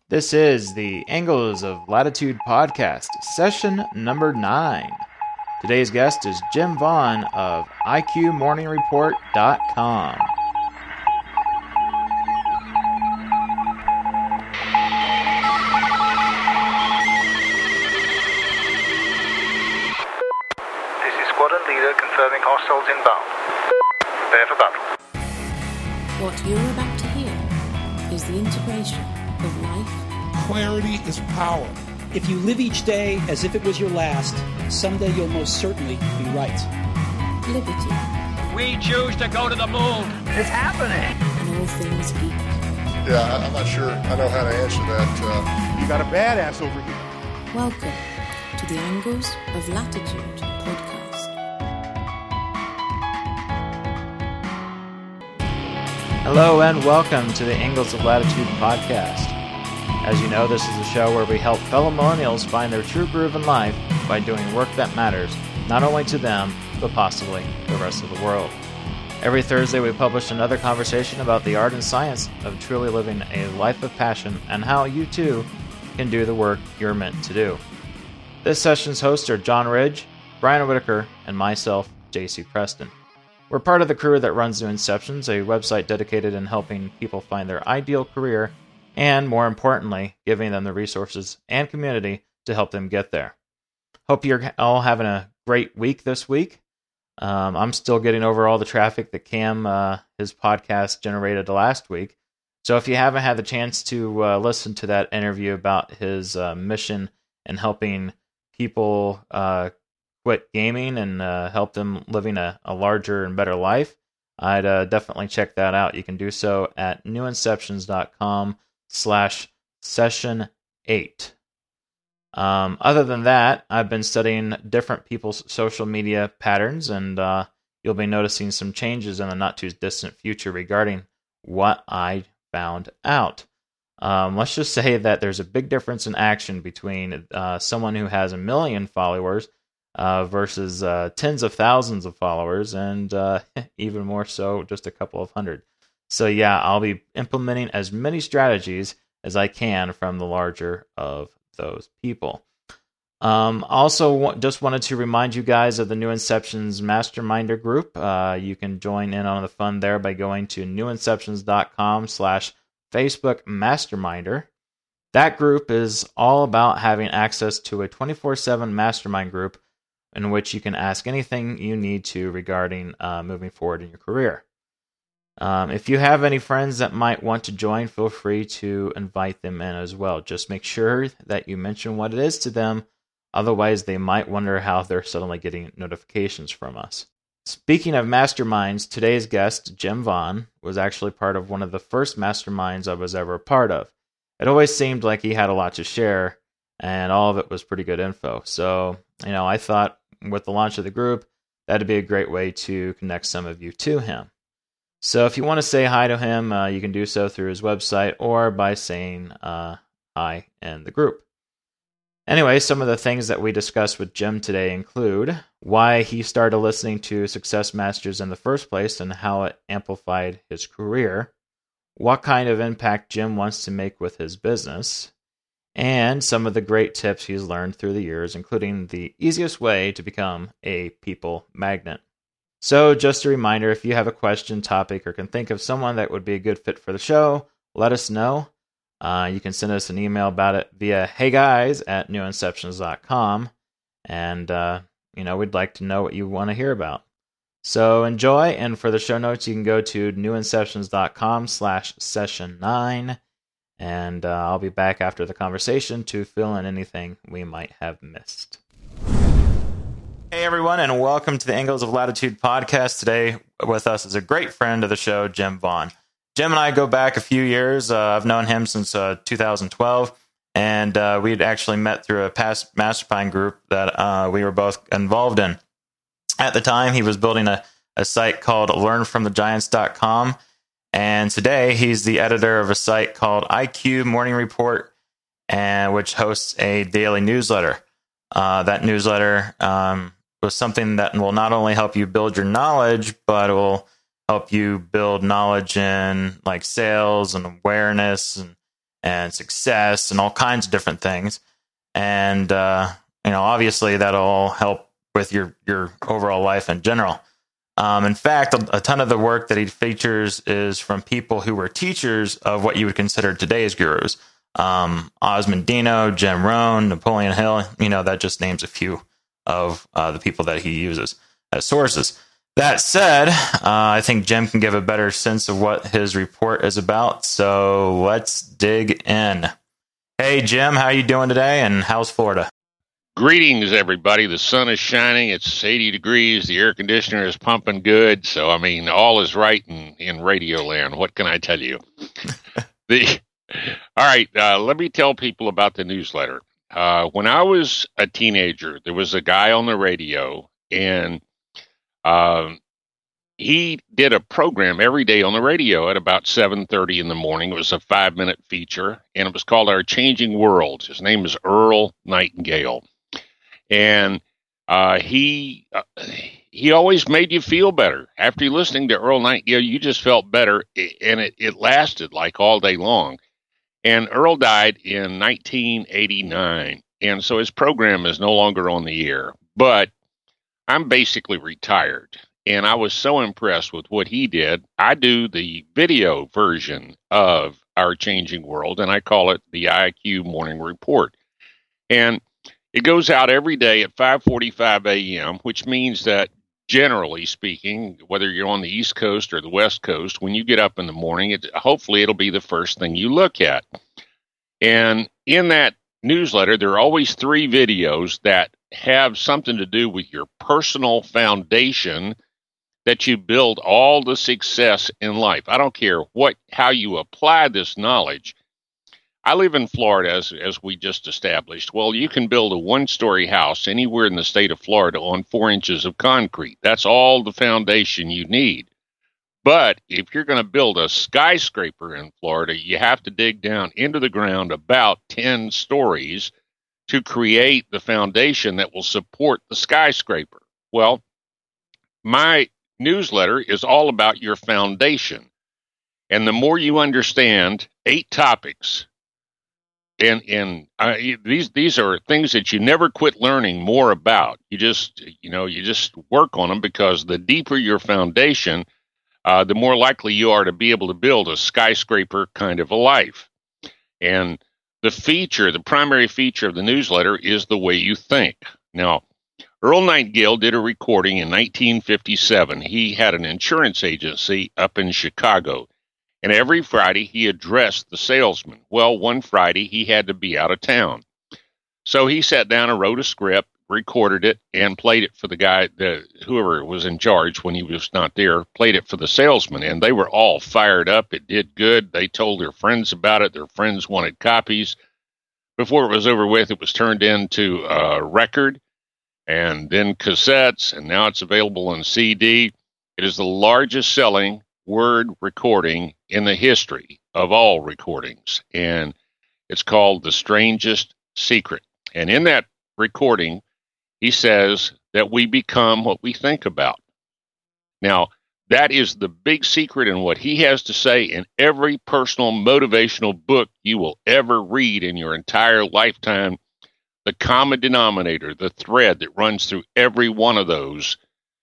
This is the Angles of Latitude podcast, session number 9. Today's guest is Jim Vaughn of IQMorningReport.com. This is Squadron Leader confirming hostiles inbound. Prepare for battle. What you're about to hear is the integration of life. Clarity is power. If you live each day as if it was your last, someday you'll most certainly be right. Liberty. We choose to go to the moon. It's happening! And all things equal. Yeah, I'm not sure I know how to answer that. You got a badass over here. Welcome to the Angles of Latitude podcast. Hello and welcome to the Angles of Latitude podcast. As you know, this is a show where we help fellow millennials find their true groove in life by doing work that matters, not only to them, but possibly the rest of the world. Every Thursday we publish another conversation about the art and science of truly living a life of passion and how you too can do the work you're meant to do. This session's hosts are John Ridge, Brian Whitaker, and myself, JC Preston. We're part of the crew that runs New Inceptions, a website dedicated in helping people find their ideal career and, more importantly, giving them the resources and community to help them get there. Hope you're all having a great week this week. I'm still getting over all the traffic that Cam, his podcast, generated last week. So if you haven't had the chance to listen to that interview about his mission in helping people quit gaming and help them living a larger and better life, I'd definitely check that out. You can do so at newinceptions.com/session8. Other than that, I've been studying different people's social media patterns, and you'll be noticing some changes in the not-too-distant future regarding what I found out. Let's just say that there's a big difference in action between someone who has 1 million followers versus tens of thousands of followers, and even more so, just a couple of hundred. So yeah, I'll be implementing as many strategies as I can from the larger of those people. Also, just wanted to remind you guys of the New Inceptions Masterminder group. You can join in on the fun there by going to newinceptions.com/Facebook Masterminder. That group is all about having access to a 24/7 mastermind group in which you can ask anything you need to regarding moving forward in your career. If you have any friends that might want to join, feel free to invite them in as well. Just make sure that you mention what it is to them. Otherwise, they might wonder how they're suddenly getting notifications from us. Speaking of masterminds, today's guest, Jim Vaughn, was actually part of one of the first masterminds I was ever a part of. It always seemed like he had a lot to share, and all of it was pretty good info. So, I thought with the launch of the group, that'd be a great way to connect some of you to him. So if you want to say hi to him, you can do so through his website or by saying hi in the group. Anyway, some of the things that we discussed with Jim today include why he started listening to Success Masters in the first place and how it amplified his career, what kind of impact Jim wants to make with his business, and some of the great tips he's learned through the years, including the easiest way to become a people magnet. So just a reminder, if you have a question, topic, or can think of someone that would be a good fit for the show, let us know. You can send us an email about it via heyguys@newinceptions.com, and we'd like to know what you want to hear about. So enjoy, and for the show notes, you can go to newinceptions.com/session9, and I'll be back after the conversation to fill in anything we might have missed. Hey everyone, and welcome to the Angles of Latitude podcast. Today with us is a great friend of the show, Jim Vaughn. Jim and I go back a few years. I've known him since 2012, and we'd actually met through a past mastermind group that we were both involved in. At the time, he was building a site called learnfromthegiants.com, and today he's the editor of a site called IQ Morning Report, which hosts a daily newsletter. That newsletter was something that will not only help you build your knowledge, but it will help you build knowledge in like sales and awareness and and success and all kinds of different things. And, obviously that'll help with your overall life in general. In fact, a ton of the work that he features is from people who were teachers of what you would consider today's gurus. Osmond Dino, Jim Rohn, Napoleon Hill, that just names a few of the people that he uses as sources. That said, I think Jim can give a better sense of what his report is about, so let's dig in. Hey, Jim, how are you doing today, and how's Florida? Greetings, everybody. The sun is shining. It's 80 degrees. The air conditioner is pumping good. So, all is right in Radio Land. What can I tell you? All right, let me tell people about the newsletter. When I was a teenager, there was a guy on the radio, and he did a program every day on the radio at about 7:30 in the morning. It was a 5-minute feature, and it was called Our Changing World. His name is Earl Nightingale. And he always made you feel better. After listening to Earl Nightingale, you just felt better, and it lasted like all day long. And Earl died in 1989, and so his program is no longer on the air. But I'm basically retired, and I was so impressed with what he did. I do the video version of Our Changing World, and I call it the IQ Morning Report. And it goes out every day at 5:45 a.m., which means that, generally speaking, whether you're on the East Coast or the West Coast, when you get up in the morning, hopefully it'll be the first thing you look at. And in that newsletter, there are always 3 videos that have something to do with your personal foundation that you build all the success in life. I don't care how you apply this knowledge. I live in Florida, as we just established. Well, you can build a 1-story house anywhere in the state of Florida on 4 inches of concrete. That's all the foundation you need. But if you're going to build a skyscraper in Florida, you have to dig down into the ground about 10 stories to create the foundation that will support the skyscraper. Well, my newsletter is all about your foundation. And the more you understand 8 topics, and these are things that you never quit learning more about. You just work on them, because the deeper your foundation, the more likely you are to be able to build a skyscraper kind of a life. And the primary feature of the newsletter is the way you think. Now, Earl Nightingale did a recording in 1957. He had an insurance agency up in Chicago. And every Friday, he addressed the salesman. Well, one Friday, he had to be out of town. So he sat down and wrote a script, recorded it, and played it for the guy, whoever was in charge when he was not there, played it for the salesman. And they were all fired up. It did good. They told their friends about it. Their friends wanted copies. Before it was over with, it was turned into a record, and then cassettes, and now it's available on CD. It is the largest selling word recording in the history of all recordings, and it's called The Strangest Secret. And in that recording, he says that we become what we think about. Now, that is the big secret in what he has to say in every personal motivational book you will ever read in your entire lifetime. The common denominator, the thread that runs through every one of those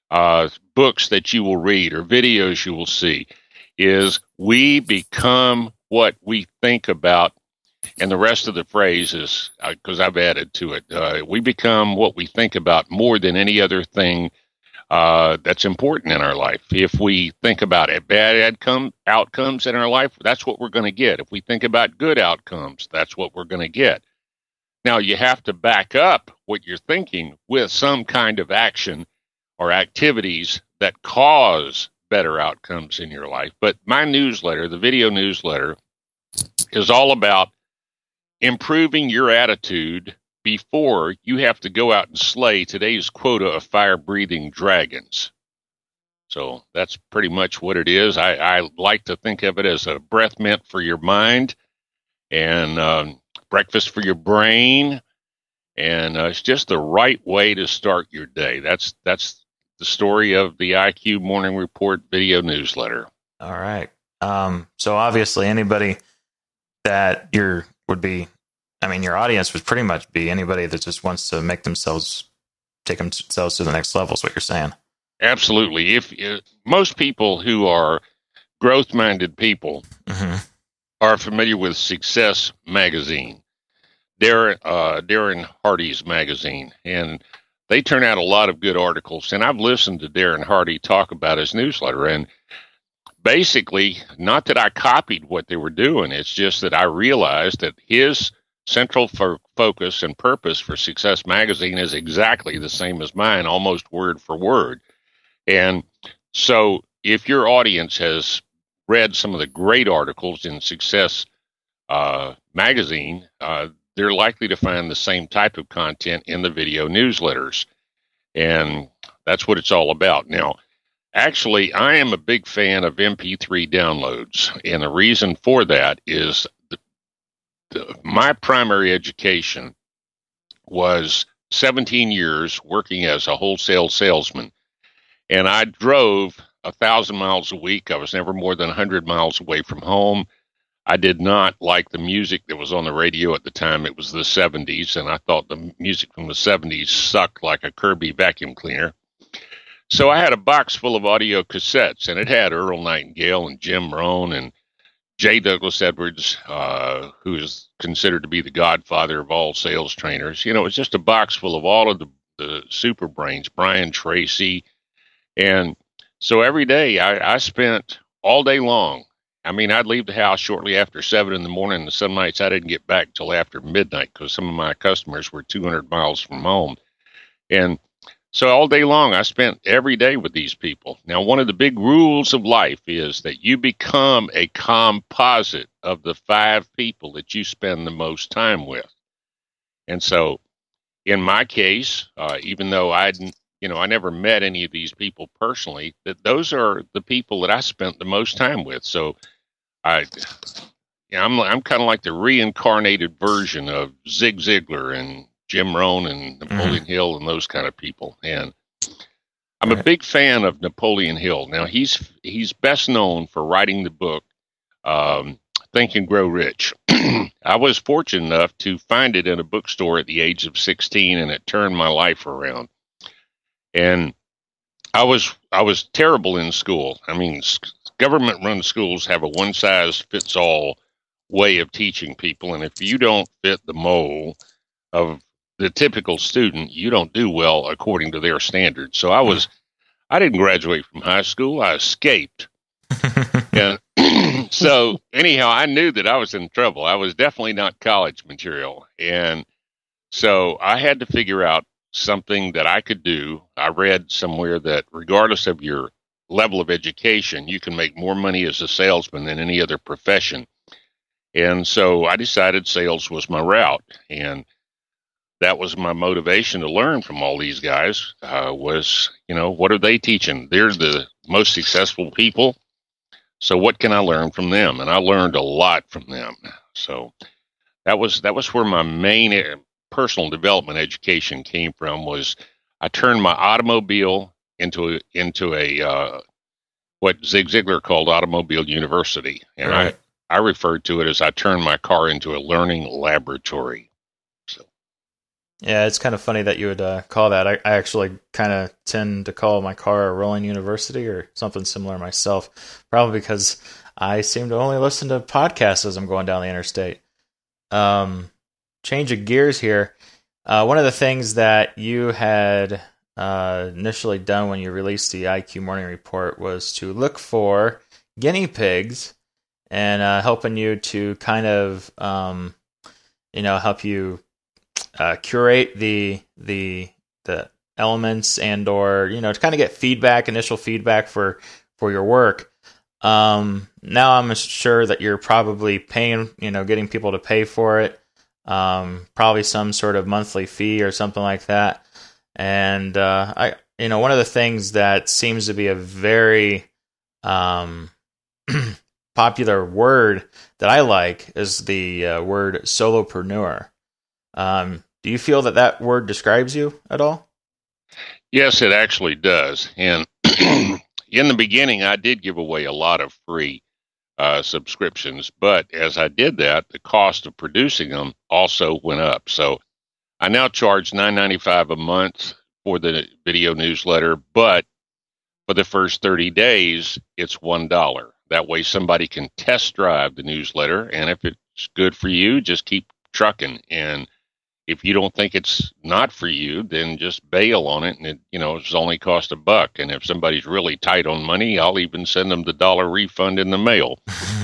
books that you will read or videos you will see, is we become what we think about. And the rest of the phrase is, because I've added to it, we become what we think about more than any other thing that's important in our life. If we think about bad outcomes in our life, that's what we're going to get. If we think about good outcomes, that's what we're going to get. Now, you have to back up what you're thinking with some kind of action or activities that cause better outcomes in your life. But my newsletter, the video newsletter, is all about improving your attitude before you have to go out and slay today's quota of fire-breathing dragons. So that's pretty much what it is. I like to think of it as a breath mint for your mind and breakfast for your brain. And it's just the right way to start your day. That's the story of the IQ Morning Report video newsletter. All right. So obviously anybody that your audience would pretty much be anybody that just wants to take themselves to the next level is what you're saying. Absolutely. If most people who are growth-minded people are familiar with Success Magazine, Darren Hardy's magazine, and they turn out a lot of good articles. And I've listened to Darren Hardy talk about his newsletter, and basically, not that I copied what they were doing, it's just that I realized that his central focus and purpose for Success Magazine is exactly the same as mine, almost word for word. And so if your audience has read some of the great articles in Success Magazine, they're likely to find the same type of content in the video newsletters. And that's what it's all about. Now, actually, I am a big fan of MP3 downloads. And the reason for that is my primary education was 17 years working as a wholesale salesman. And I drove 1,000 miles a week. I was never more than 100 miles away from home. I did not like the music that was on the radio at the time. It was the 70s, and I thought the music from the 70s sucked like a Kirby vacuum cleaner. So I had a box full of audio cassettes, and it had Earl Nightingale and Jim Rohn and J. Douglas Edwards, who is considered to be the godfather of all sales trainers. You know, it was just a box full of all of the super brains, Brian Tracy. And so every day I spent all day long. I mean, I'd leave the house shortly after 7 in the morning, and some nights I didn't get back till after midnight because some of my customers were 200 miles from home. And so all day long, I spent every day with these people. Now, one of the big rules of life is that you become a composite of the 5 people that you spend the most time with. And so in my case, even though I never met any of these people personally, that those are the people that I spent the most time with. So I'm kind of like the reincarnated version of Zig Ziglar and Jim Rohn and Napoleon Hill and those kind of people. And I'm a big fan of Napoleon Hill. Now, he's best known for writing the book Think and Grow Rich. I was fortunate enough to find it in a bookstore at the age of 16, and it turned my life around. And I was terrible in school. I mean, government-run schools have a one-size-fits-all way of teaching people, and if you don't fit the mold of the typical student, you don't do well according to their standards. So I didn't graduate from high school. I escaped. And so anyhow, I knew that I was in trouble. I was definitely not college material. And so I had to figure out something that I could do. I read somewhere that regardless of your level of education, you can make more money as a salesman than any other profession. And so I decided sales was my route. And that was my motivation to learn from all these guys was, what are they teaching? They're the most successful people. So what can I learn from them? And I learned a lot from them. So that was where my main personal development education came from. Was I turned my automobile into a what Zig Ziglar called Automobile University. And right. I referred to it as I turned my car into a learning laboratory. Yeah, it's kind of funny that you would call that. I actually kind of tend to call my car a rolling university or something similar myself, probably because I seem to only listen to podcasts as I'm going down the interstate. Change of gears here. One of the things that you had initially done when you released the IQ Morning Report was to look for guinea pigs and helping you to kind of, help you curate the elements and or to kind of get initial feedback for your work. Now I'm sure that you're probably paying, getting people to pay for it. Probably some sort of monthly fee or something like that. And one of the things that seems to be a very popular word that I like is the word solopreneur. Do you feel that word describes you at all? Yes, it actually does. And in the beginning, I did give away a lot of free subscriptions. But as I did that, the cost of producing them also went up. So I now charge $9.95 a month for the video newsletter, but for the first 30 days, it's $1. That way somebody can test drive the newsletter, and if it's good for you, just keep trucking. And if you don't think it's not for you, then just bail on it, and it's only cost $1. And if somebody's really tight on money, I'll even send them the $1 refund in the mail.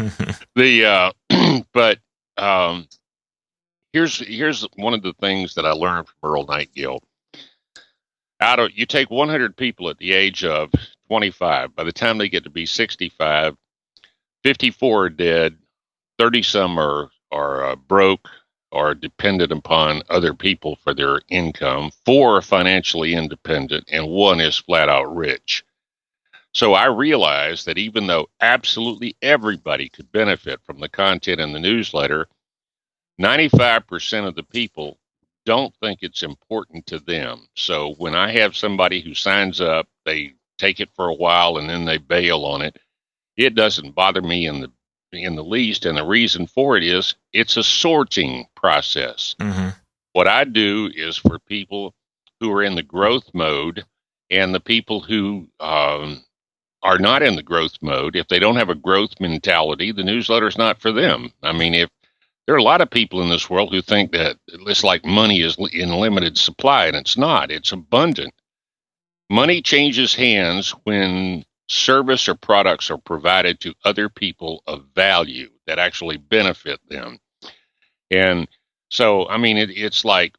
Here's one of the things that I learned from Earl Nightingale. You take 100 people at the age of 25. By the time they get to be 65, 54 are dead, 30 some are broke or dependent upon other people for their income, 4 are financially independent, and 1 is flat out rich. So I realized that even though absolutely everybody could benefit from the content in the newsletter, 95% of the people don't think it's important to them. So when I have somebody who signs up, they take it for a while and then they bail on it, it doesn't bother me in the least. And the reason for it is it's a sorting process. Mm-hmm. What I do is for people who are in the growth mode and the people who are not in the growth mode, if they don't have a growth mentality, the newsletter's not for them. I mean, if there are a lot of people in this world who think that it's like money is in limited supply, and it's not. It's abundant. Money changes hands when service or products are provided to other people of value that actually benefit them. And so, I mean, it's like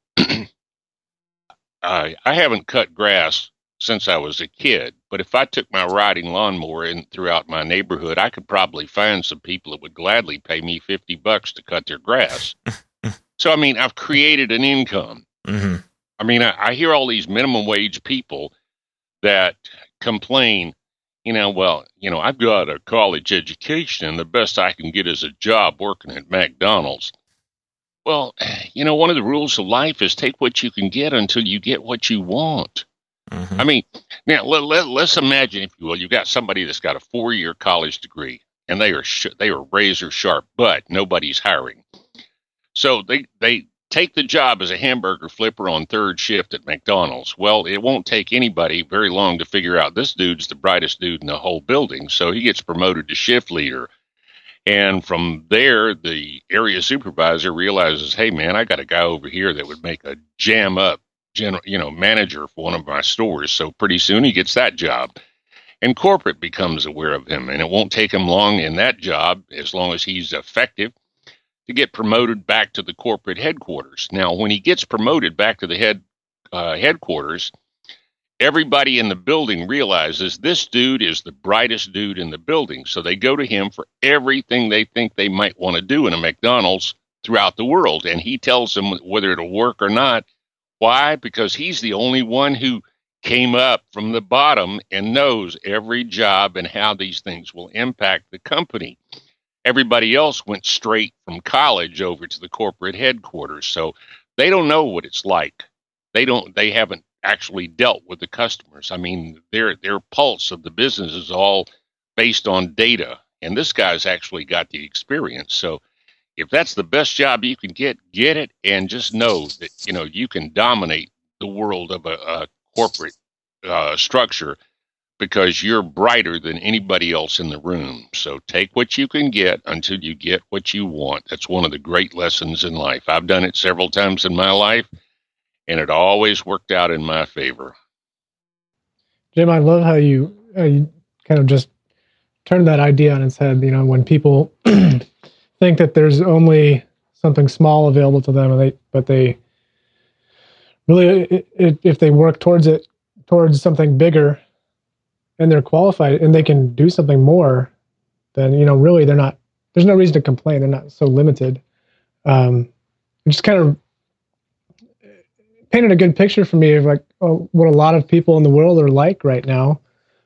I haven't cut grass since I was a kid, but if I took my riding lawnmower throughout my neighborhood, I could probably find some people that would gladly pay me $50 to cut their grass. So, I mean, I've created an income. Mm-hmm. I mean, I hear all these minimum wage people that complain, I've got a college education and the best I can get is a job working at McDonald's. Well, one of the rules of life is take what you can get until you get what you want. Mm-hmm. I mean, now let's imagine, if you will, you've got somebody that's got a 4-year college degree and they are razor sharp, but nobody's hiring. So they take the job as a hamburger flipper on third shift at McDonald's. Well, it won't take anybody very long to figure out this dude's the brightest dude in the whole building. So he gets promoted to shift leader. And from there, the area supervisor realizes, hey, man, I got a guy over here that would make a jam up manager for one of my stores. So pretty soon he gets that job. And corporate becomes aware of him. And it won't take him long in that job, as long as he's effective, to get promoted back to the corporate headquarters. Now, when he gets promoted back to the headquarters, everybody in the building realizes this dude is the brightest dude in the building. So they go to him for everything they think they might want to do in a McDonald's throughout the world. And he tells them whether it'll work or not. Why? Because he's the only one who came up from the bottom and knows every job and how these things will impact the company. Everybody else went straight from college over to the corporate headquarters. So they don't know what it's like. They haven't actually dealt with the customers. I mean, their pulse of the business is all based on data. And this guy's actually got the experience. So if that's the best job you can get it, and just know that, you can dominate the world of a corporate structure because you're brighter than anybody else in the room. So take what you can get until you get what you want. That's one of the great lessons in life. I've done it several times in my life, and it always worked out in my favor. Jim, I love how you kind of just turned that idea on its head. When people think that there's only something small available to them, but they really, if they work towards something bigger, and they're qualified and they can do something more, then really there's no reason to complain. They're not so limited. It just kind of painted a good picture for me of what a lot of people in the world are like right now.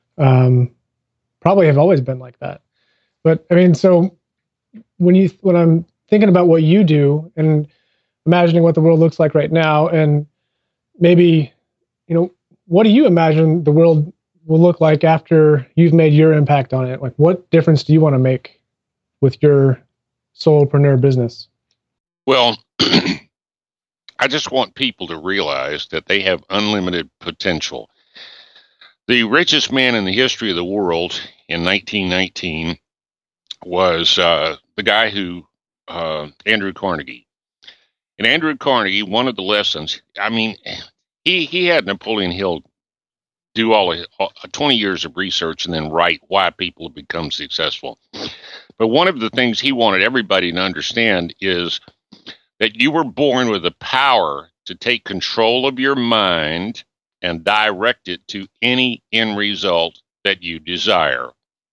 Probably have always been like that. But I mean, so when I'm thinking about what you do and imagining what the world looks like right now, and maybe, what do you imagine the world will look like after you've made your impact on it? Like, what difference do you want to make with your solopreneur business? Well, I just want people to realize that they have unlimited potential. The richest man in the history of the world in 1919 was the guy who, Andrew Carnegie. And Andrew Carnegie, one of the lessons, I mean, he had Napoleon Hill do 20 years of research and then write why people have become successful. But one of the things he wanted everybody to understand is that you were born with the power to take control of your mind and direct it to any end result that you desire.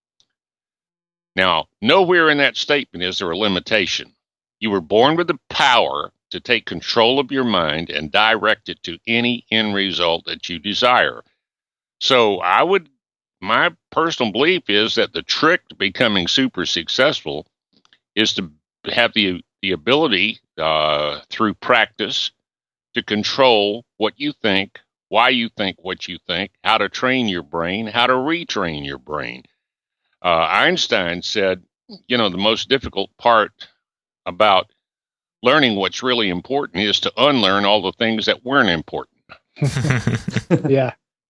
Now, nowhere in that statement is there a limitation. You were born with the power to take control of your mind and direct it to any end result that you desire. So my personal belief is that the trick to becoming super successful is to have the ability through practice to control what you think, why you think what you think, how to train your brain, how to retrain your brain. Einstein said, the most difficult part about learning what's really important is to unlearn all the things that weren't important. Yeah.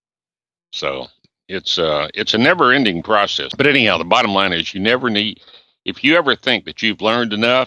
So it's a never-ending process. But anyhow, the bottom line is you never need, if you ever think that you've learned enough,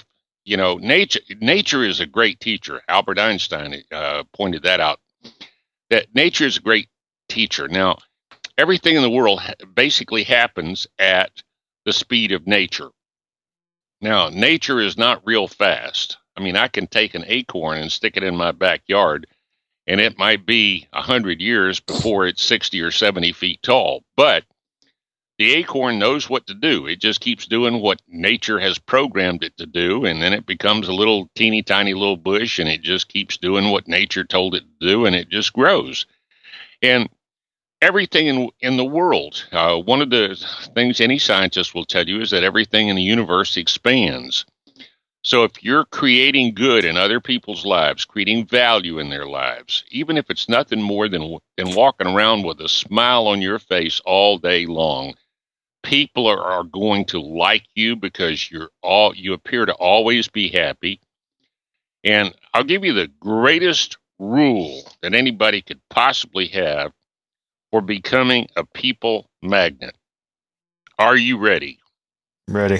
nature is a great teacher. Albert Einstein pointed that out, that nature is a great teacher. Now, everything in the world basically happens at the speed of nature. Now, nature is not real fast. I mean, I can take an acorn and stick it in my backyard, and it might be 100 years before it's 60 or 70 feet tall. But the acorn knows what to do. It just keeps doing what nature has programmed it to do, and then it becomes a little teeny tiny little bush, and it just keeps doing what nature told it to do, and it just grows. And everything in the world, one of the things any scientist will tell you is that everything in the universe expands. So if you're creating good in other people's lives, creating value in their lives, even if it's nothing more than walking around with a smile on your face all day long, people are going to like you because you appear to always be happy. And I'll give you the greatest rule that anybody could possibly have for becoming a people magnet. Are you ready? Ready.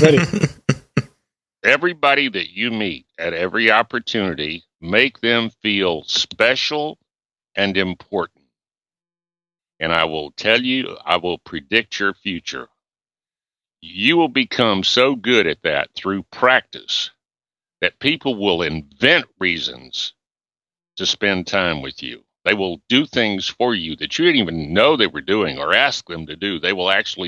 Everybody that you meet at every opportunity, make them feel special and important. And I will tell you, I will predict your future. You will become so good at that through practice that people will invent reasons to spend time with you. They will do things for you that you didn't even know they were doing or ask them to do. They will actually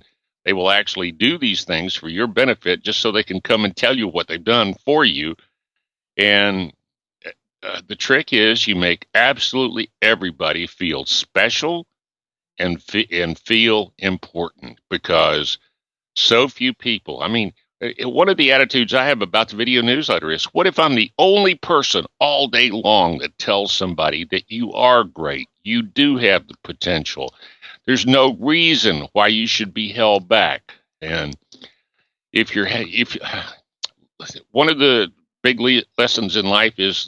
do these things for your benefit just so they can come and tell you what they've done for you. And the trick is you make absolutely everybody feel special and feel important, because so few people, I mean, one of the attitudes I have about the video newsletter is, what if I'm the only person all day long that tells somebody that you are great, you do have the potential, there's no reason why you should be held back. And if one of the big lessons in life is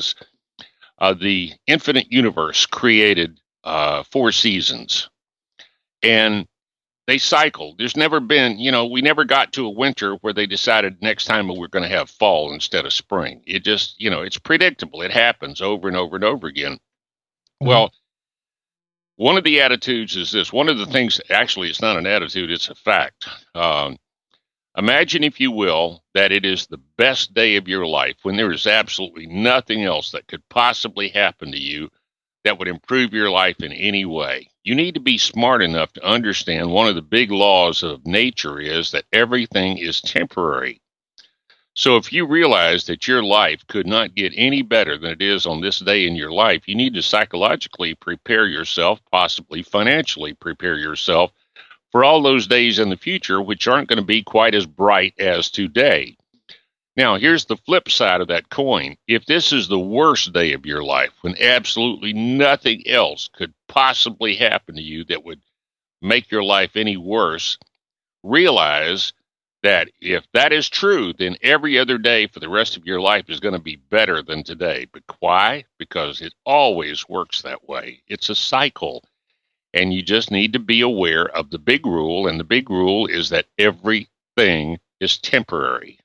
the infinite universe created 4 seasons, and they cycle. There's never been, we never got to a winter where they decided next time we're going to have fall instead of spring. It just, it's predictable. It happens over and over and over again. Mm-hmm. Well, one of the attitudes is this. One of the things, actually, it's not an attitude, it's a fact. Imagine, if you will, that it is the best day of your life when there is absolutely nothing else that could possibly happen to you that would improve your life in any way. You need to be smart enough to understand one of the big laws of nature is that everything is temporary. So if you realize that your life could not get any better than it is on this day in your life, you need to psychologically prepare yourself, possibly financially prepare yourself for all those days in the future, which aren't going to be quite as bright as today. Now, here's the flip side of that coin. If this is the worst day of your life, when absolutely nothing else could possibly happen to you that would make your life any worse, realize that if that is true, then every other day for the rest of your life is going to be better than today. But why? Because it always works that way. It's a cycle. And you just need to be aware of the big rule. And the big rule is that everything is temporary.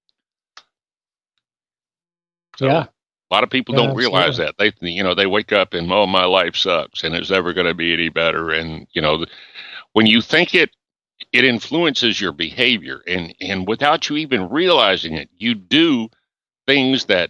So, yeah. A lot of people don't realize that. They wake up and, oh, my life sucks and it's never going to be any better. And, when you think it influences your behavior. And without you even realizing it, you do things that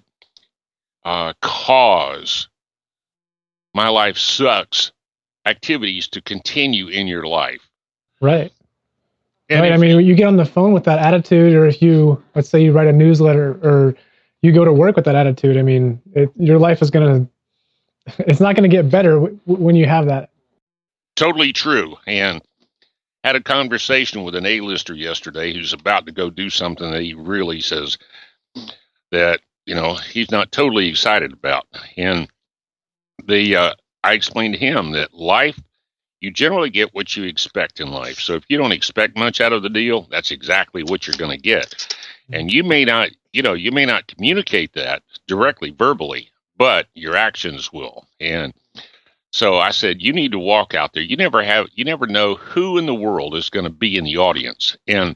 cause my life sucks activities to continue in your life. Right. And right. I mean, you get on the phone with that attitude, or if let's say you write a newsletter, or you go to work with that attitude, I mean, your life is it's not going to get better when you have that. Totally true. And had a conversation with an A-lister yesterday who's about to go do something that he really says that, he's not totally excited about. And I explained to him that life, you generally get what you expect in life. So if you don't expect much out of the deal, that's exactly what you're going to get. And you may not communicate that directly verbally, but your actions will. And so I said, you need to walk out there. You never know who in the world is going to be in the audience. And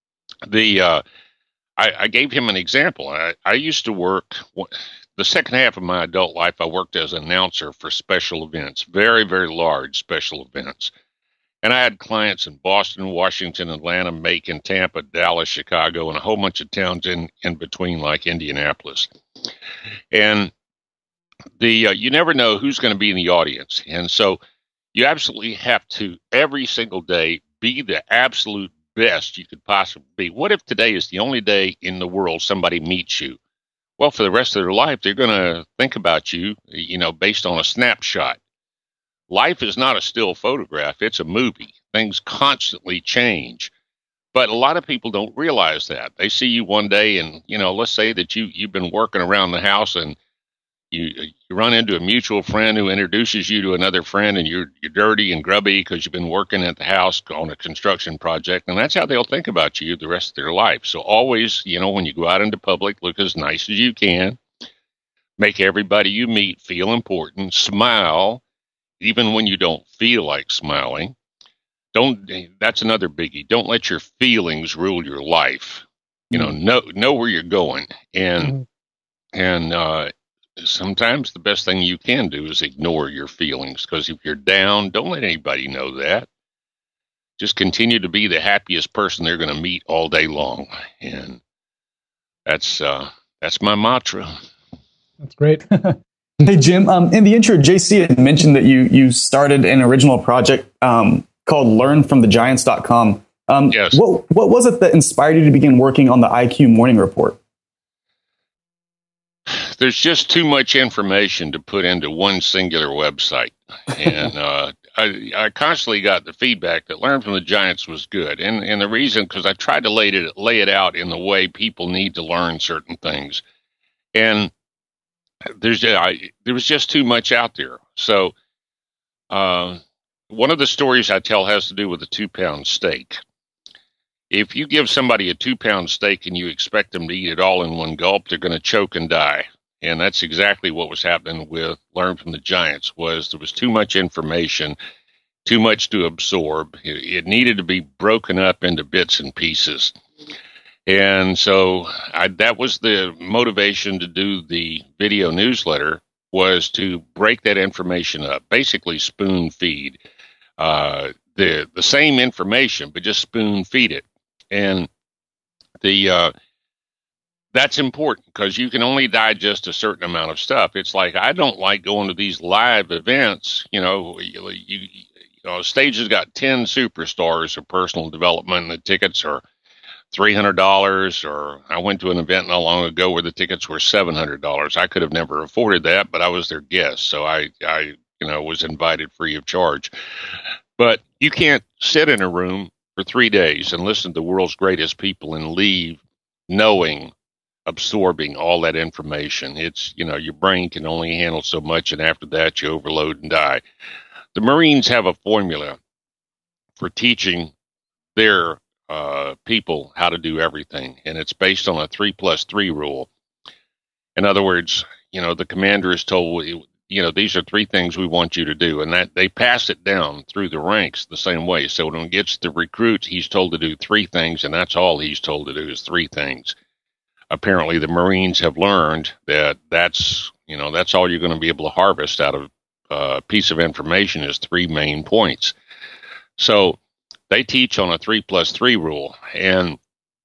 I gave him an example. I used to work, the second half of my adult life, I worked as an announcer for special events, very, very large special events. And I had clients in Boston, Washington, Atlanta, Macon, Tampa, Dallas, Chicago, and a whole bunch of towns in between, like Indianapolis. And you never know who's going to be in the audience. And so you absolutely have to, every single day, be the absolute best you could possibly be. What if today is the only day in the world somebody meets you? Well, for the rest of their life, they're going to think about you, based on a snapshot. Life is not a still photograph. It's a movie. Things constantly change. But a lot of people don't realize that. They see you one day and, let's say that you've been working around the house and you run into a mutual friend who introduces you to another friend, and you're dirty and grubby because you've been working at the house on a construction project. And that's how they'll think about you the rest of their life. So always, when you go out into public, look as nice as you can. Make everybody you meet feel important. Smile, even when you don't feel like smiling. That's another biggie. Don't let your feelings rule your life. Know where you're going. And sometimes the best thing you can do is ignore your feelings, because if you're down, don't let anybody know that. Just continue to be the happiest person they're going to meet all day long. And that's my mantra. That's great. Hey, Jim, in the intro, JC had mentioned that you started an original project called LearnFromTheGiants.com. Yes. What was it that inspired you to begin working on the IQ Morning Report? There's just too much information to put into one singular website. And I constantly got the feedback that Learn from the Giants was good. And the reason, because I tried to lay it out in the way people need to learn certain things. And there was just too much out there. So one of the stories I tell has to do with a 2-pound steak. If you give somebody a 2-pound steak and you expect them to eat it all in one gulp, they're going to choke and die. And that's exactly what was happening with Learn from the Giants. There was too much information, too much to absorb. It needed to be broken up into bits and pieces. And so that was the motivation to do the video newsletter, was to break that information up, basically spoon feed the same information, but just spoon feed it. And that's important, because you can only digest a certain amount of stuff. It's like, I don't like going to these live events. Stage has got 10 superstars of personal development, and the tickets are $300. Or I went to an event not long ago where the tickets were $700. I could have never afforded that, but I was their guest, so I was invited free of charge. But you can't sit in a room for 3 days and listen to the world's greatest people and leave absorbing all that information. It's, your brain can only handle so much, and after that you overload and die. The Marines have a formula for teaching their people how to do everything, and it's based on a 3+3 rule. In other words, the commander is told, these are 3 things we want you to do, and that they pass it down through the ranks the same way. So when it gets to recruits, he's told to do 3 things, and that's all he's told to do is 3 things. Apparently, the Marines have learned that that's all you're going to be able to harvest out of a piece of information is 3 main points. So they teach on a 3+3 rule, and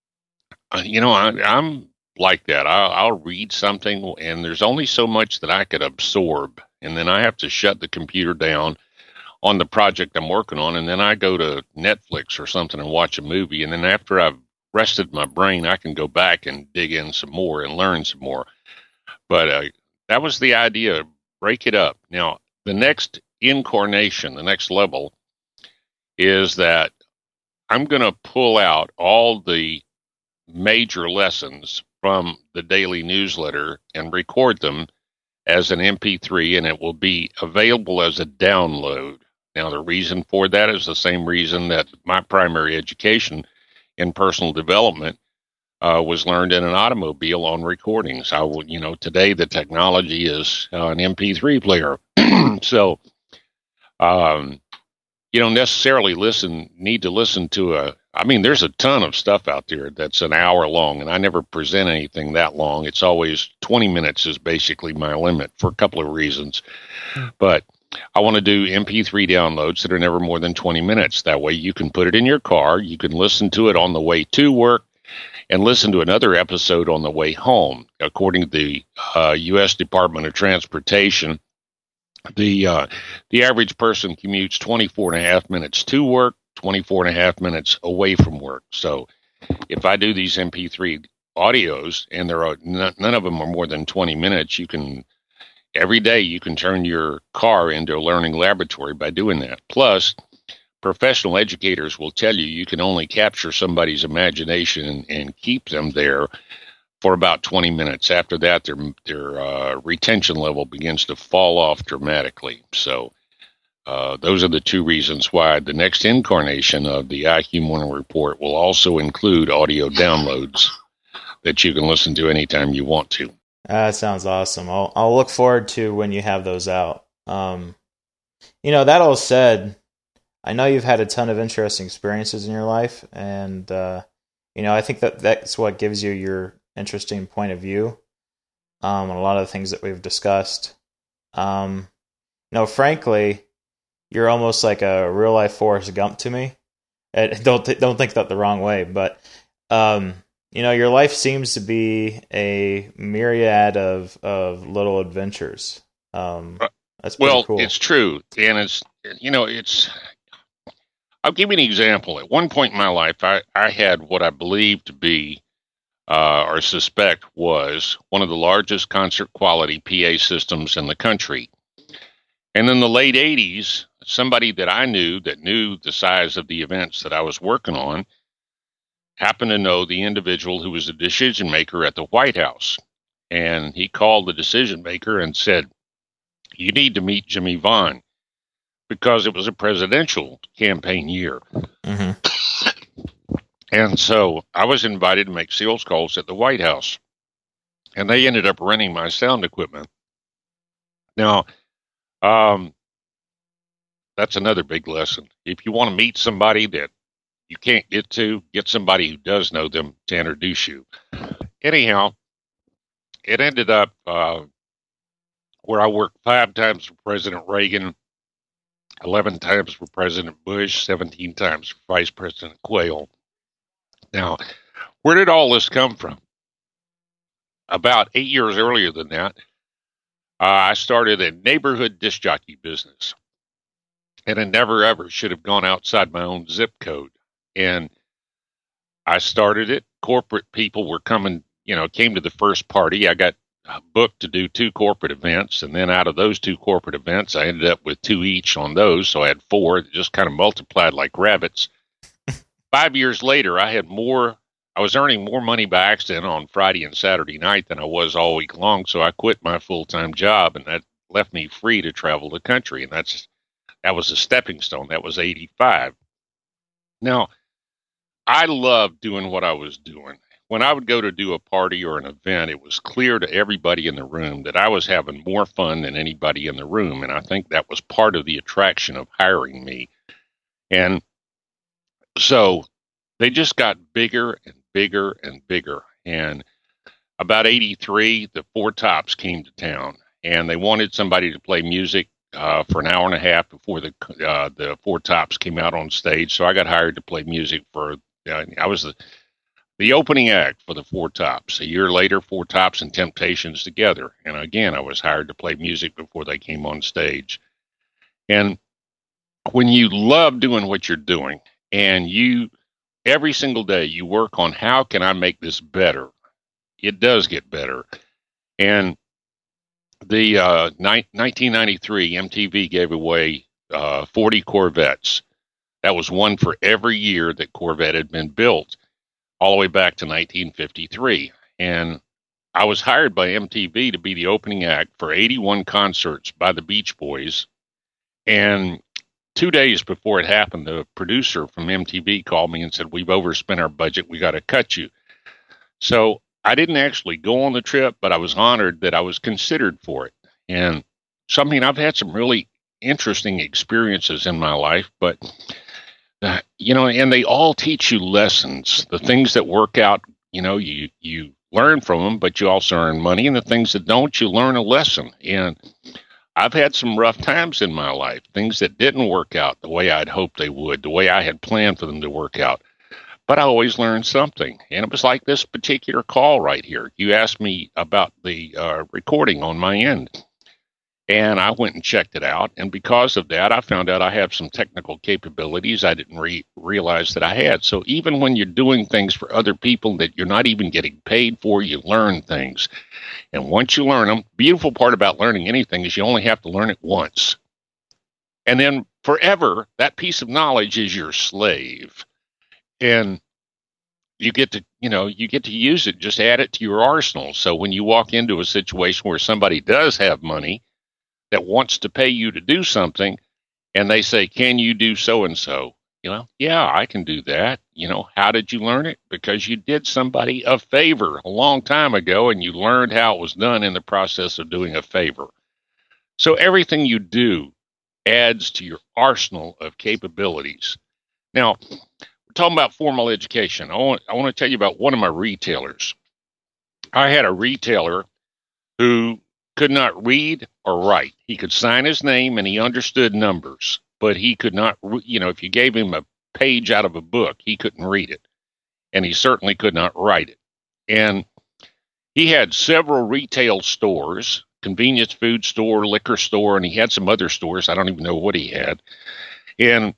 I'm like that. I'll read something, and there's only so much that I could absorb, and then I have to shut the computer down on the project I'm working on, and then I go to Netflix or something and watch a movie, and then after I've rested my brain, I can go back and dig in some more and learn some more. But that was the idea, break it up. Now, the next incarnation, the next level, is that I'm going to pull out all the major lessons from the daily newsletter and record them as an MP3, and it will be available as a download. Now, the reason for that is the same reason that my primary education in personal development was learned in an automobile on recordings. Today the technology is an MP3 player. So, you don't necessarily need to listen to there's a ton of stuff out there that's an hour long, and I never present anything that long. It's always 20 minutes is basically my limit for a couple of reasons. But I want to do MP3 downloads that are never more than 20 minutes. That way you can put it in your car. You can listen to it on the way to work and listen to another episode on the way home. According to the U.S. Department of Transportation, the average person commutes 24 and a half minutes to work, 24 and a half minutes away from work. So if I do these MP3 audios, and none of them are more than 20 minutes, every day you can turn your car into a learning laboratory by doing that. Plus, professional educators will tell you can only capture somebody's imagination and keep them there for about 20 minutes. After that, their retention level begins to fall off dramatically. So those are the 2 reasons why the next incarnation of the IQ Morning Report will also include audio downloads that you can listen to anytime you want to. That sounds awesome. I'll look forward to when you have those out. That all said, I know you've had a ton of interesting experiences in your life, and I think that's what gives you your interesting point of view on a lot of the things that we've discussed. Frankly, you're almost like a real life Forrest Gump to me. Don't think that the wrong way, but your life seems to be a myriad of little adventures. That's pretty cool. It's true, and it's. I'll give you an example. At one point in my life, I had what I believe to be, or suspect was, one of the largest concert quality PA systems in the country. And in the late 80s, somebody that I knew that knew the size of the events that I was working on happened to know the individual who was the decision maker at the White House. And he called the decision maker and said, "You need to meet Jimmy Vaughn," because it was a presidential campaign year. Mm-hmm. And so I was invited to make sales calls at the White House, and they ended up renting my sound equipment. Now, that's another big lesson. If you want to meet somebody that you can't get somebody who does know them to introduce you. Anyhow, it ended up where I worked 5 times for President Reagan, 11 times for President Bush, 17 times for Vice President Quayle. Now, where did all this come from? About 8 years earlier than that, I started a neighborhood disc jockey business. And I never, ever should have gone outside my own zip code. And I started it. Corporate people were coming, came to the first party. I got booked to do 2 corporate events. And then out of those 2 corporate events, I ended up with 2 each on those. So I had 4. It just kind of multiplied like rabbits. 5 years later, I was earning more money by accident on Friday and Saturday night than I was all week long. So I quit my full-time job, and that left me free to travel the country. And that was a stepping stone. That was 85. Now, I loved doing what I was doing. When I would go to do a party or an event, it was clear to everybody in the room that I was having more fun than anybody in the room. And I think that was part of the attraction of hiring me. And so they just got bigger and bigger and bigger. And about 83, the Four Tops came to town, and they wanted somebody to play music for an hour and a half before the Four Tops came out on stage. So I got hired to play music for, I was the opening act for the Four Tops. A year later, Four Tops and Temptations together. And again, I was hired to play music before they came on stage. And when you love doing what you're doing, and you, every single day, you work on how can I make this better, it does get better. And the 1993 MTV gave away 40 Corvettes. That was one for every year that Corvette had been built, all the way back to 1953. And I was hired by MTV to be the opening act for 81 concerts by the Beach Boys. And 2 days before it happened, the producer from MTV called me and said, "We've overspent our budget. We got to cut you." So I didn't actually go on the trip, but I was honored that I was considered for it. And something, I've had some really interesting experiences in my life, but and they all teach you lessons. The things that work out, you learn from them, but you also earn money. And the things that don't, you learn a lesson. And I've had some rough times in my life, things that didn't work out the way I'd hoped they would, the way I had planned for them to work out. But I always learned something. And it was like this particular call right here. You asked me about the recording on my end. And I went and checked it out. And because of that, I found out I have some technical capabilities I didn't realize that I had. So even when you're doing things for other people that you're not even getting paid for, you learn things. And once you learn them, beautiful part about learning anything is you only have to learn it once. And then forever, that piece of knowledge is your slave. And you get to use it, just add it to your arsenal. So when you walk into a situation where somebody does have money that wants to pay you to do something, and they say, "Can you do so-and-so?" Yeah, I can do that. How did you learn it? Because you did somebody a favor a long time ago, and you learned how it was done in the process of doing a favor. So everything you do adds to your arsenal of capabilities. Now, we're talking about formal education. I want to tell you about one of my retailers. I had a retailer who could not read or write. He could sign his name and he understood numbers, but he could not, if you gave him a page out of a book, he couldn't read it. And he certainly could not write it. And he had several retail stores, convenience food store, liquor store, and he had some other stores. I don't even know what he had. And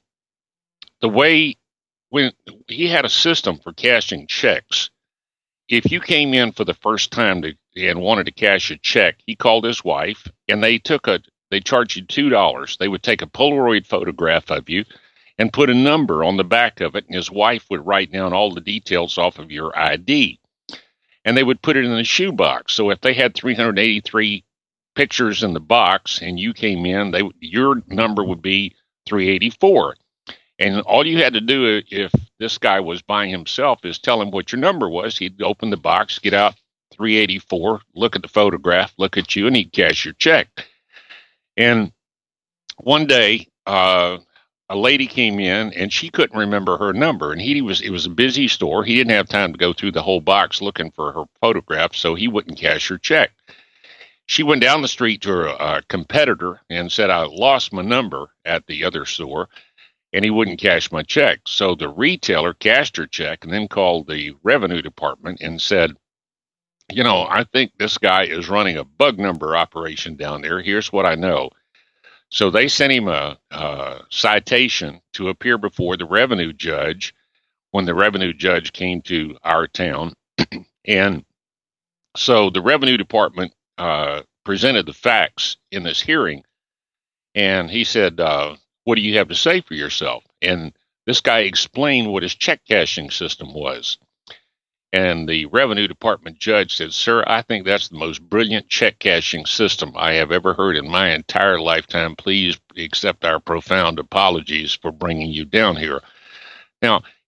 when he had a system for cashing checks, if you came in for the first time and wanted to cash a check, he called his wife, and they charged you $2. They would take a Polaroid photograph of you and put a number on the back of it, and his wife would write down all the details off of your ID. And they would put it in the shoebox. So if they had 383 pictures in the box and you came in, your number would be 384. And all you had to do if this guy was by himself is tell him what your number was. He'd open the box, get out 384, look at the photograph, look at you, and he'd cash your check. And one day, a lady came in, and she couldn't remember her number. And it was a busy store. He didn't have time to go through the whole box looking for her photograph, so he wouldn't cash her check. She went down the street to a competitor and said, "I lost my number at the other store," and he wouldn't cash my check. So the retailer cashed her check and then called the revenue department and said, "I think this guy is running a bug number operation down there. Here's what I know." So they sent him a citation to appear before the revenue judge when the revenue judge came to our town. And so the revenue department presented the facts in this hearing. And he said, "What do you have to say for yourself?" And this guy explained what his check cashing system was. And the revenue department judge said, "Sir, I think that's the most brilliant check cashing system I have ever heard in my entire lifetime. Please accept our profound apologies for bringing you down here." Now,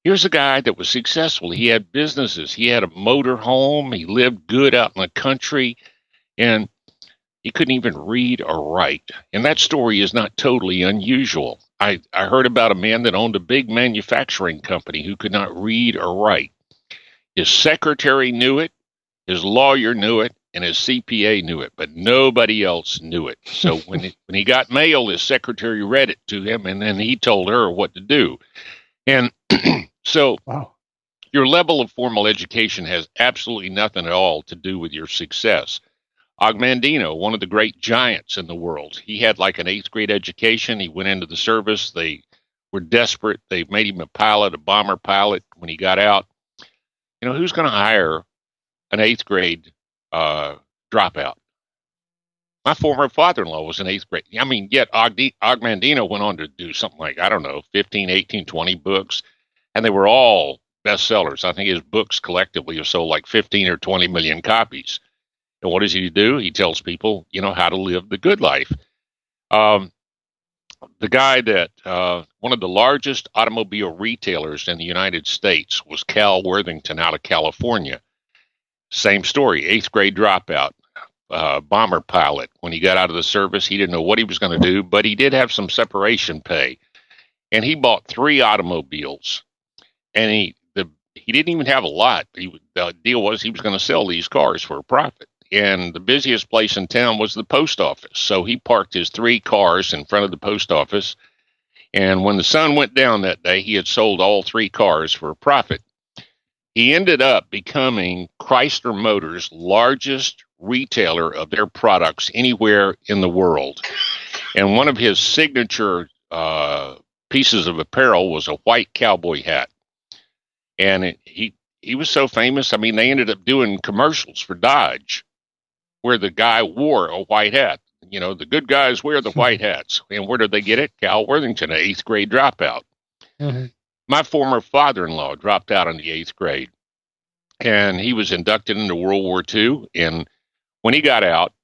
Here's a guy that was successful. He had businesses. He had a motor home. He lived good out in the country, and he couldn't even read or write. And that story is not totally unusual. I heard about a man that owned a big manufacturing company who could not read or write. His secretary knew it, his lawyer knew it, and his CPA knew it, but nobody else knew it. So when he got mail, his secretary read it to him, and then he told her what to do. And so your level of formal education has absolutely nothing at all to do with your success. Og Mandino, one of the great giants in the world, he had like an 8th grade education. He went into the service. They were desperate. They made him a pilot, a bomber pilot when he got out. You know, who's going to hire an 8th grade dropout? My former father-in-law was in 8th grade. I mean, yet Og Mandino went on to do something like, 15, 18, 20 books, and they were all bestsellers. I think his books collectively have sold like 15 or 20 million copies. And what does he do? He tells people, how to live the good life. The guy that, one of the largest automobile retailers in the United States was Cal Worthington out of California. Same story, 8th grade dropout, bomber pilot. When he got out of the service, he didn't know what he was going to do, but he did have some separation pay. And he bought 3 automobiles. And he didn't even have a lot. The deal was he was going to sell these cars for a profit. And the busiest place in town was the post office. So he parked his 3 cars in front of the post office. And when the sun went down that day, he had sold all 3 cars for a profit. He ended up becoming Chrysler Motors' largest retailer of their products anywhere in the world. And one of his signature pieces of apparel was a white cowboy hat. And he was so famous, I mean, they ended up doing commercials for Dodge where the guy wore a white hat. The good guys wear the white hats. And where did they get it? Cal Worthington, an 8th grade dropout. Mm-hmm. My former father-in-law dropped out in the 8th grade, and he was inducted into World War II. And when he got out,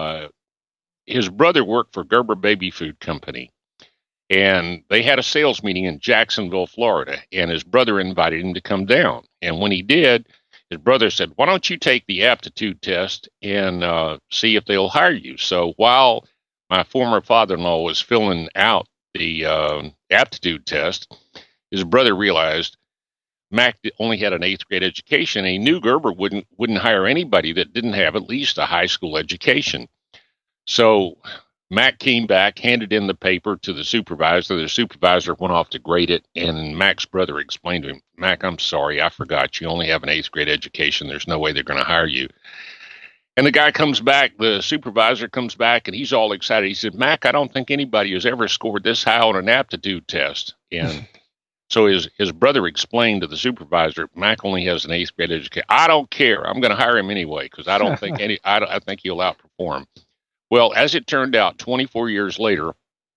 his brother worked for Gerber Baby Food Company, and they had a sales meeting in Jacksonville, Florida, and his brother invited him to come down. And when he did, his brother said, "Why don't you take the aptitude test and see if they'll hire you?" So while my former father-in-law was filling out the aptitude test, his brother realized Mac only had an 8th grade education, and he knew Gerber wouldn't hire anybody that didn't have at least a high school education. So Mac came back, handed in the paper to the supervisor. The supervisor went off to grade it, and Mac's brother explained to him, "Mac, I'm sorry, I forgot. You only have an 8th grade education. There's no way they're going to hire you." And the guy comes back, the supervisor comes back, and he's all excited. He said, "Mac, I don't think anybody has ever scored this high on an aptitude test." And so his brother explained to the supervisor, "Mac only has an 8th grade education. I don't care. I'm going to hire him anyway because I don't think I think he'll outperform." Well, as it turned out, 24 years later,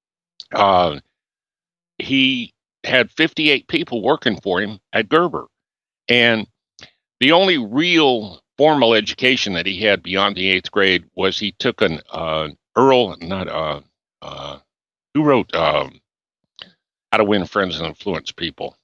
he had 58 people working for him at Gerber, and the only real formal education that he had beyond the 8th grade was he took an who wrote How to Win Friends and Influence People.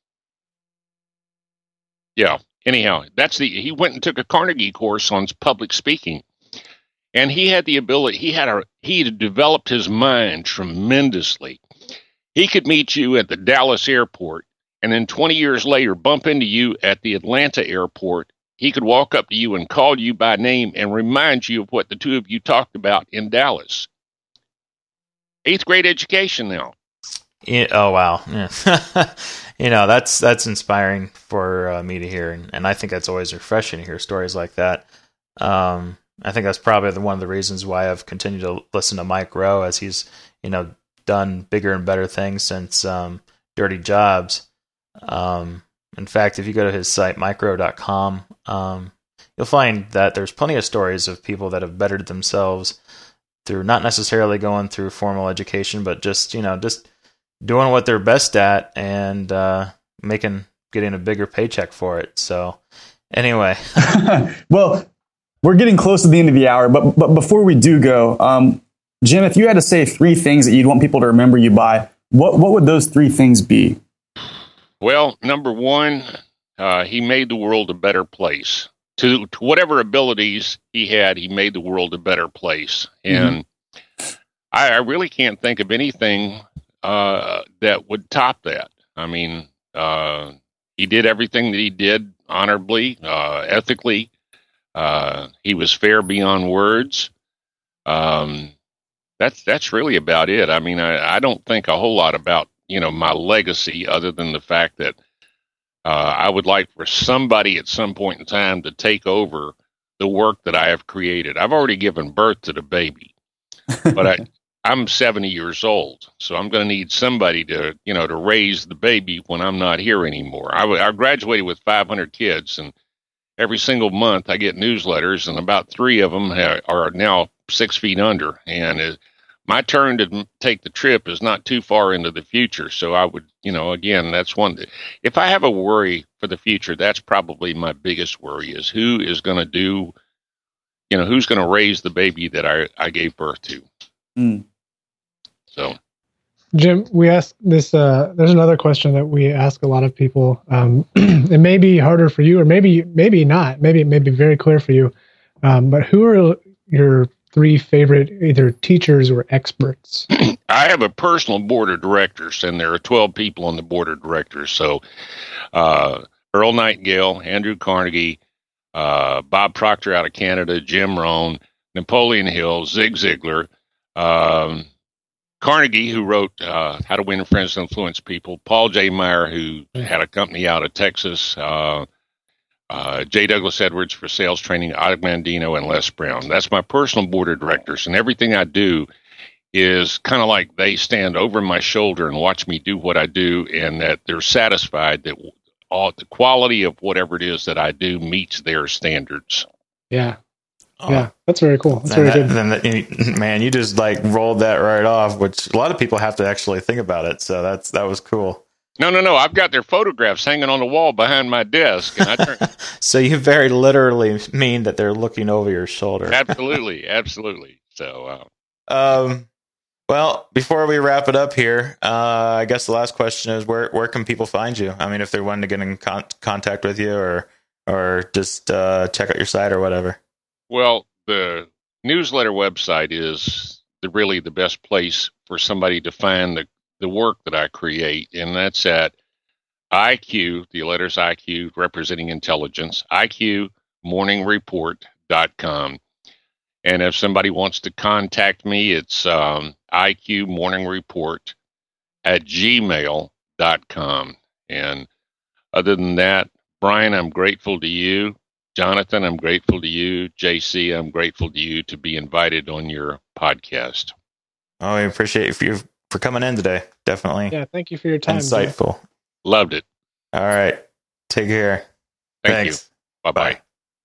Yeah. Anyhow, he went and took a Carnegie course on public speaking, and he had the ability. He had developed his mind tremendously. He could meet you at the Dallas airport, and then 20 years later, bump into you at the Atlanta airport. He could walk up to you and call you by name and remind you of what the two of you talked about in Dallas. 8th grade education now. Yeah, oh, wow. Yeah. That's inspiring for me to hear. And I think that's always refreshing to hear stories like that. I think that's probably one of the reasons why I've continued to listen to Mike Rowe as he's, done bigger and better things since Dirty Jobs. In fact, if you go to his site, mikerowe.com, you'll find that there's plenty of stories of people that have bettered themselves through not necessarily going through formal education, but just doing what they're best at and getting a bigger paycheck for it. So anyway. Well, we're getting close to the end of the hour, but before we do go, Jim, if you had to say 3 things that you'd want people to remember you by, what would those 3 things be? Well, number one, he made the world a better place. To whatever abilities he had, he made the world a better place. And I really can't think of anything that would top that. I mean, he did everything that he did honorably, ethically. He was fair beyond words. That's really about it. I mean, I don't think a whole lot about, my legacy other than the fact that I would like for somebody at some point in time to take over the work that I have created. I've already given birth to the baby, but I'm 70 years old, so I'm going to need somebody to, to raise the baby when I'm not here anymore. I graduated with 500 kids, and every single month I get newsletters, and about 3 of them are now 6 feet under. And my turn to take the trip is not too far into the future. So I would, again, that's one. If I have a worry for the future, that's probably my biggest worry is who is going to do, who's going to raise the baby that I gave birth to. So, Jim, we ask this, there's another question that we ask a lot of people. It may be harder for you, or maybe not. Maybe it may be very clear for you. But who are your 3 favorite either teachers or experts? I have a personal board of directors, and there are 12 people on the board of directors. So, Earl Nightingale, Andrew Carnegie, Bob Proctor out of Canada, Jim Rohn, Napoleon Hill, Zig Ziglar, Carnegie, who wrote How to Win Friends and Influence People, Paul J. Meyer, who had a company out of Texas, J. Douglas Edwards for sales training, Og Mandino, and Les Brown. That's my personal board of directors, and everything I do is kind of like they stand over my shoulder and watch me do what I do, and that they're satisfied that the quality of whatever it is that I do meets their standards. Yeah. Yeah, that's very cool. That's very good. Man, you just rolled that right off, which a lot of people have to actually think about it. So that was cool. No. I've got their photographs hanging on the wall behiund my desk. And So you very literally mean that they're looking over your shoulder. Absolutely. So, well, before we wrap it up here, I guess the last question is where can people find you? I mean, if they're wanting to get in contact with you or just check out your site or whatever. Well, the newsletter website is really the best place for somebody to find the work that I create, and that's at IQ, the letters IQ representing intelligence, IQmorningreport.com. And if somebody wants to contact me, it's IQmorningreport@gmail.com. And other than that, Brian, I'm grateful to you. Jonathan, I'm grateful to you. JC, I'm grateful to you to be invited on your podcast. Oh, I appreciate you for coming in today. Definitely. Yeah, thank you for your time. Insightful. Jeff. Loved it. All right. Take care. Thanks. You. Bye-bye.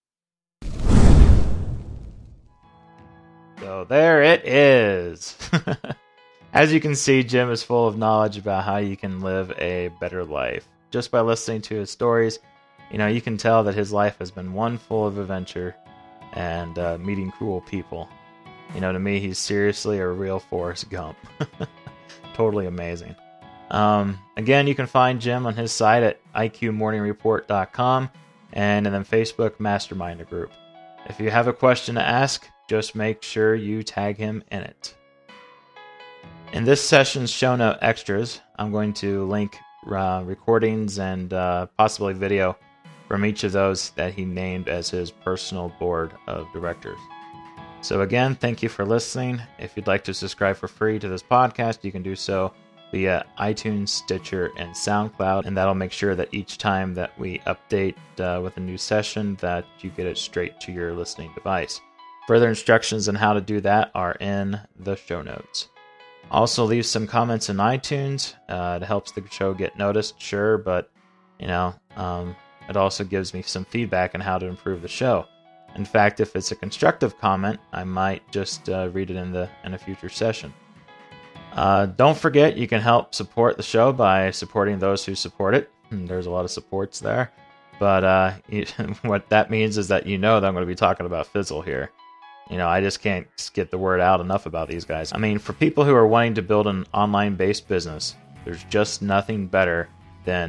So there it is. As you can see, Jim is full of knowledge about how you can live a better life. Just by listening to his stories, you can tell that his life has been one full of adventure and meeting cool people. To me, he's seriously a real Forrest Gump. Totally amazing. Again, you can find Jim on his site at IQmorningreport.com and then Facebook Mastermind Group. If you have a question to ask, just make sure you tag him in it. In this session's show note extras, I'm going to link recordings and possibly video from each of those that he named as his personal board of directors. So again, thank you for listening. If you'd like to subscribe for free to this podcast, you can do so via iTunes, Stitcher, and SoundCloud, and that'll make sure that each time that we update with a new session that you get it straight to your listening device. Further instructions on how to do that are in the show notes. Also, leave some comments in iTunes. It helps the show get noticed, sure, but it also gives me some feedback on how to improve the show. In fact, if it's a constructive comment, I might just read it in a future session. Don't forget, you can help support the show by supporting those who support it. There's a lot of supports there. But what that means is that that I'm going to be talking about Fizzle here. I just can't get the word out enough about these guys. I mean, for people who are wanting to build an online-based business, there's just nothing better than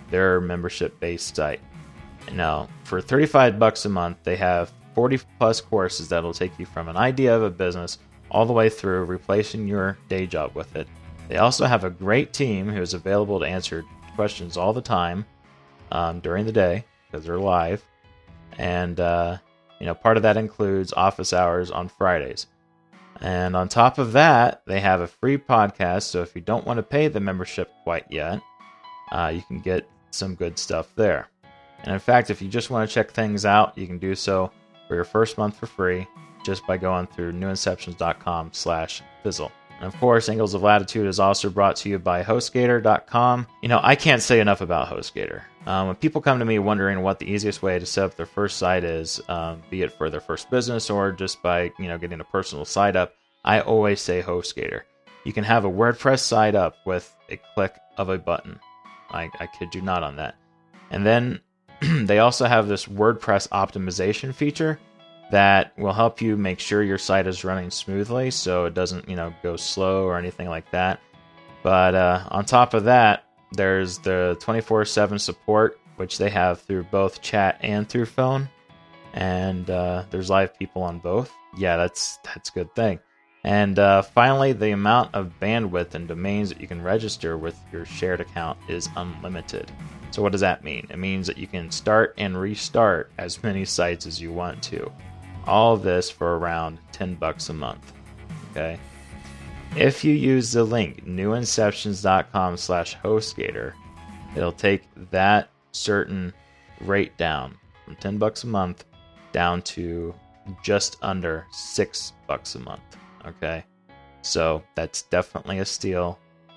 their membership-based site. Now, for $35 a month, they have 40-plus courses that will take you from an idea of a business all the way through replacing your day job with it. They also have a great team who is available to answer questions all the time during the day because they're live. And, part of that includes office hours on Fridays. And on top of that, they have a free podcast. So if you don't want to pay the membership quite yet, you can get some good stuff there. And in fact, if you just want to check things out, you can do so for your first month for free just by going through newinceptions.com/fizzle. And of course, Angles of Latitude is also brought to you by HostGator.com. I can't say enough about HostGator. When people come to me wondering what the easiest way to set up their first site is, be it for their first business or just by getting a personal site up, I always say HostGator. You can have a WordPress site up with a click of a button. I kid you not on that. And then they also have this WordPress optimization feature that will help you make sure your site is running smoothly so it doesn't, go slow or anything like that. But on top of that, there's the 24/7 support, which they have through both chat and through phone. And there's live people on both. Yeah, that's a good thing. And finally, the amount of bandwidth and domains that you can register with your shared account is unlimited. So what does that mean? It means that you can start and restart as many sites as you want to. All of this for around $10 a month. Okay? If you use the link newinceptions.com/HostGator, it'll take that certain rate down from $10 a month down to just under $6 a month. Okay? So that's definitely a steal.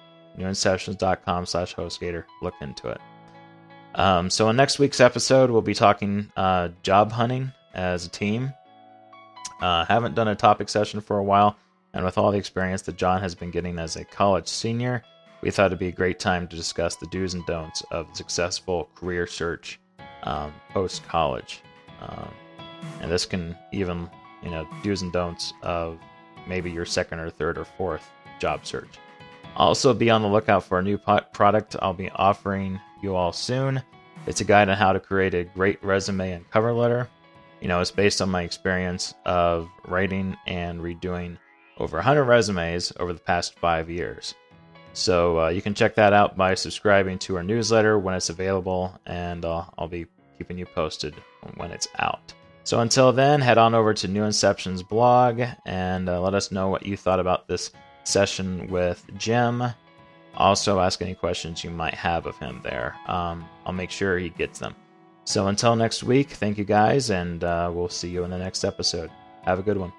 newinceptions.com/HostGator. Look into it. So in next week's episode, we'll be talking job hunting as a team. Haven't done a topic session for a while, and with all the experience that John has been getting as a college senior, we thought it'd be a great time to discuss the do's and don'ts of successful career search post-college. And this can even, do's and don'ts of maybe your second or third or fourth job search. Also, be on the lookout for a new product I'll be offering you all soon. It's a guide on how to create a great resume and cover letter. It's based on my experience of writing and redoing over 100 resumes over the past 5 years. So you can check that out by subscribing to our newsletter when it's available, and I'll be keeping you posted when it's out. So until then, head on over to New Inception's blog and let us know what you thought about this session with Jim. Also, ask any questions you might have of him there. I'll make sure he gets them. So until next week, thank you guys, and we'll see you in the next episode. Have a good one.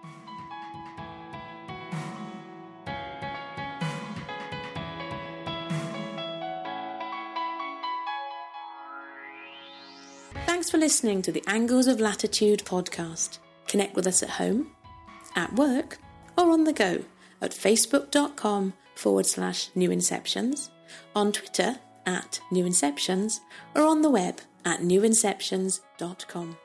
Thanks for listening to the Angles of Latitude podcast. Connect with us at home, at work, or on the go at facebook.com/newinceptions, on Twitter @newinceptions, or on the web at newinceptions.com.